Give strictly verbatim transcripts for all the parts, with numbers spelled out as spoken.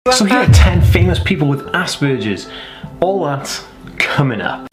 So here are ten famous people with Asperger's. All that coming up.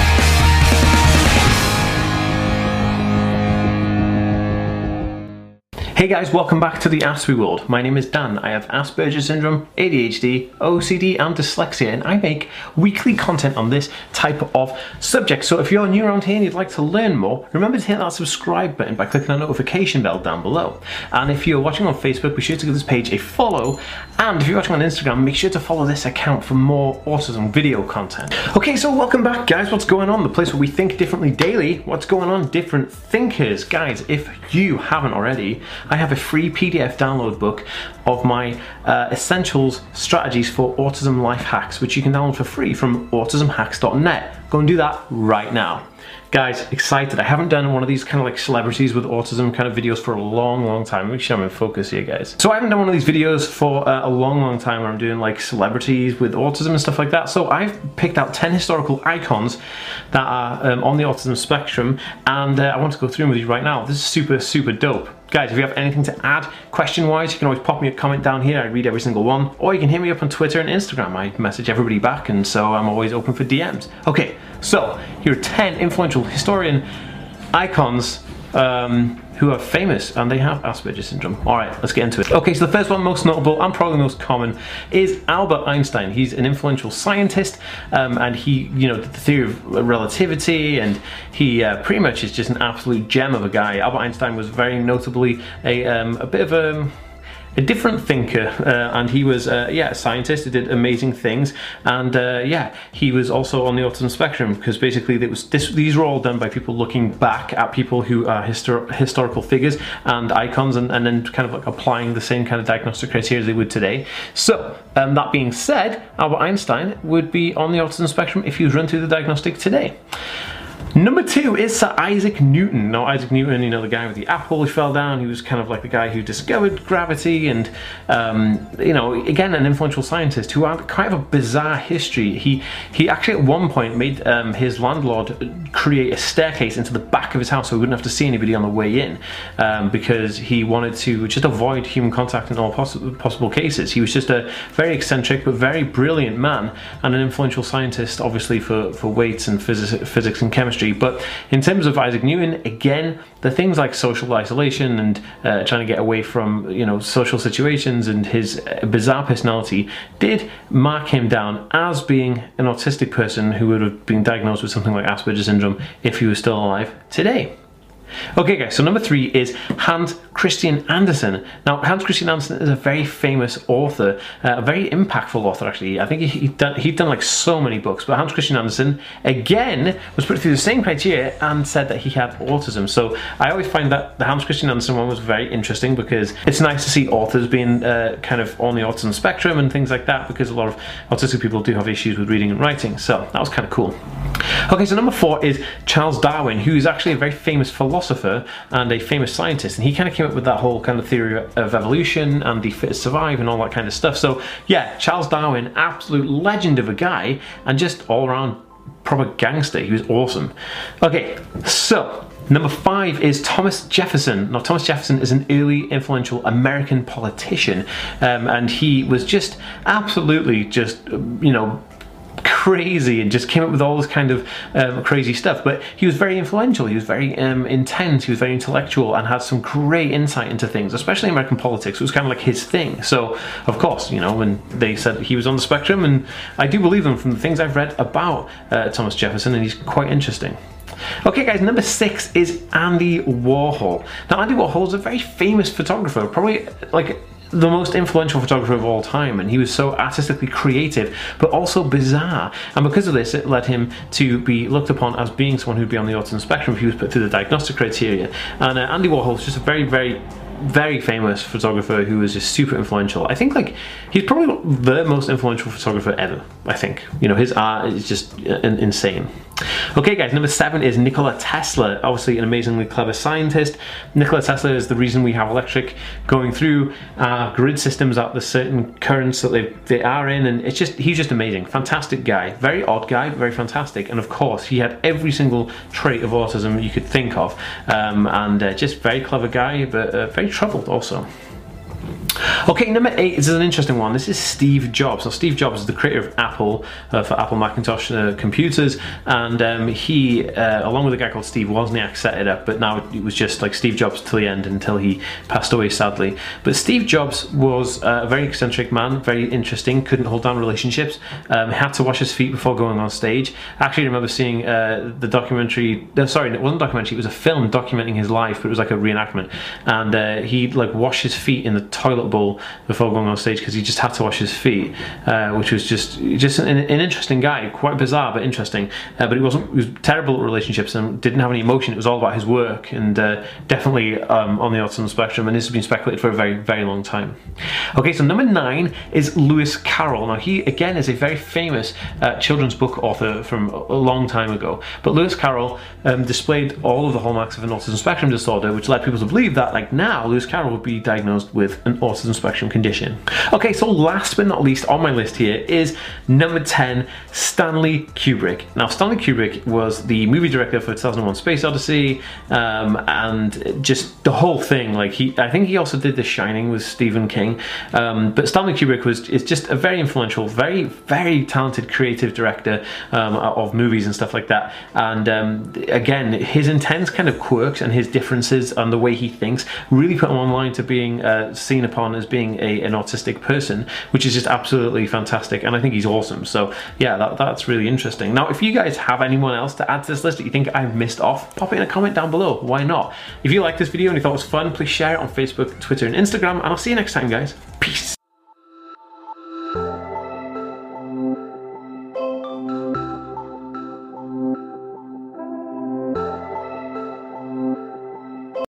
Hey guys, welcome back to the Asper World. My name is Dan. I have Asperger's syndrome, A D H D, O C D and dyslexia, and I make weekly content on this type of subject. So if you're new around here and you'd like to learn more, remember to hit that subscribe button by clicking that notification bell down below. And if you're watching on Facebook, be sure to give this page a follow. And if you're watching on Instagram, make sure to follow this account for more autism video content. Okay, so welcome back guys. What's going on? The place where we think differently daily. What's going on? Different thinkers. Guys, if you haven't already, I have a free P D F download book of my uh, essentials strategies for autism life hacks, which you can download for free from autism hacks dot net. Go and do that right now. Guys, excited. I haven't done one of these kind of like celebrities with autism kind of videos for a long, long time. Make sure I'm in focus here, guys. So I haven't done one of these videos for uh, a long, long time where I'm doing like celebrities with autism and stuff like that. So I've picked out ten historical icons that are um, on the autism spectrum, and uh, I want to go through them with you right now. This is super, super dope. Guys, if you have anything to add question-wise, you can always pop me a comment down here. I read every single one. Or you can hit me up on Twitter and Instagram. I message everybody back, and so I'm always open for D Ms. Okay, so here are ten influential historian icons um, who are famous and they have Asperger's syndrome. All right, let's get into it. Okay, so the first one, most notable and probably most common, is Albert Einstein. He's an influential scientist, um, and he, you know, did the theory of relativity, and he uh, pretty much is just an absolute gem of a guy. Albert Einstein was very notably a, um, a bit of a a different thinker, uh, and he was uh, yeah, a scientist who did amazing things, and uh, yeah, he was also on the autism spectrum, because basically it was this, these were all done by people looking back at people who are histor historical figures and icons, and, and then kind of like applying the same kind of diagnostic criteria as they would today. So um, that being said, Albert Einstein would be on the autism spectrum if he was run through the diagnostic today. Number two is Sir Isaac Newton. Now, Isaac Newton, you know, the guy with the apple who fell down, he was kind of like the guy who discovered gravity, and, um, you know, again, an influential scientist who had kind of a bizarre history. He he actually at one point made um, his landlord create a staircase into the back of his house so he wouldn't have to see anybody on the way in, um, because he wanted to just avoid human contact in all poss possible cases. He was just a very eccentric but very brilliant man, and an influential scientist, obviously, for, for weights and phys physics and chemistry. But in terms of Isaac Newton, again, the things like social isolation and uh, trying to get away from, you know, social situations, and his bizarre personality did mark him down as being an autistic person who would have been diagnosed with something like Asperger's syndrome if he was still alive today. Okay guys, so number three is Hans Christian Andersen. Now, Hans Christian Andersen is a very famous author, uh, a very impactful author actually. I think he, he'd, done, he'd done like so many books, but Hans Christian Andersen, again, was put through the same criteria and said that he had autism. So I always find that the Hans Christian Andersen one was very interesting, because it's nice to see authors being uh, kind of on the autism spectrum and things like that, because a lot of autistic people do have issues with reading and writing, so that was kind of cool. Okay, so number four is Charles Darwin, who is actually a very famous philosopher and a famous scientist, and he kind of came up with that whole kind of theory of evolution and the fittest survive and all that kind of stuff. So yeah, Charles Darwin, absolute legend of a guy, and just all around proper gangster. He was awesome. Okay, so number five is Thomas Jefferson. Now, Thomas Jefferson is an early influential American politician, um, and he was just absolutely just, you know, crazy, and just came up with all this kind of um, crazy stuff. But he was very influential, he was very um, intense, he was very intellectual, and had some great insight into things, especially American politics. It was kind of like his thing. So of course, you know, when they said he was on the spectrum, and I do believe them from the things I've read about uh, Thomas Jefferson, and he's quite interesting. Okay guys, number six is Andy Warhol. Now, Andy Warhol is a very famous photographer, probably like the most influential photographer of all time, and he was so artistically creative but also bizarre, and because of this it led him to be looked upon as being someone who'd be on the autism spectrum if he was put through the diagnostic criteria. And uh, Andy Warhol is just a very very very famous photographer who was just super influential. I think like he's probably the most influential photographer ever. I think, you know, his art is just insane. Okay guys, number seven is Nikola Tesla, obviously an amazingly clever scientist. Nikola Tesla is the reason we have electric going through our grid systems at the certain currents that they, they are in, and it's just, he's just amazing, fantastic guy, very odd guy, but very fantastic, and of course he had every single trait of autism you could think of, um, and uh, just very clever guy, but uh, very troubled also. Okay, number eight is an interesting one. This is Steve Jobs. Now, Steve Jobs is the creator of Apple uh, for Apple Macintosh uh, computers, and um, he, uh, along with a guy called Steve Wozniak, set it up. But now it was just like Steve Jobs till the end, until he passed away, sadly. But Steve Jobs was uh, a very eccentric man, very interesting. Couldn't hold down relationships. Um, had to wash his feet before going on stage. I actually remember seeing uh, the documentary. Uh, sorry, it wasn't a documentary. It was a film documenting his life, but it was like a reenactment. And uh, he like washed his feet in the toilet bowl before going on stage because he just had to wash his feet, uh, which was just just an, an interesting guy, quite bizarre but interesting. Uh, but he wasn't he was terrible at relationships and didn't have any emotion. It was all about his work, and uh, definitely um, on the autism spectrum. And this has been speculated for a very very long time. Okay, so number nine is Lewis Carroll. Now he again is a very famous uh, children's book author from a long time ago. But Lewis Carroll um, displayed all of the hallmarks of an autism spectrum disorder, which led people to believe that like now Lewis Carroll would be diagnosed with an autism spectrum condition. Okay, so last but not least on my list here is number ten, Stanley Kubrick. Now Stanley Kubrick was the movie director for two thousand one Space Odyssey, um, and just the whole thing. Like he, I think he also did The Shining with Stephen King. Um, but Stanley Kubrick was is just a very influential, very very talented creative director um, of movies and stuff like that. And um, again, his intense kind of quirks and his differences and the way he thinks really put him on line to being uh, seen upon as being a, an autistic person, which is just absolutely fantastic. And I think he's awesome. So yeah, that, that's really interesting. Now, if you guys have anyone else to add to this list that you think I've missed off, pop it in a comment down below. Why not? If you liked this video and you thought it was fun, please share it on Facebook, Twitter, and Instagram. And I'll see you next time, guys. Peace.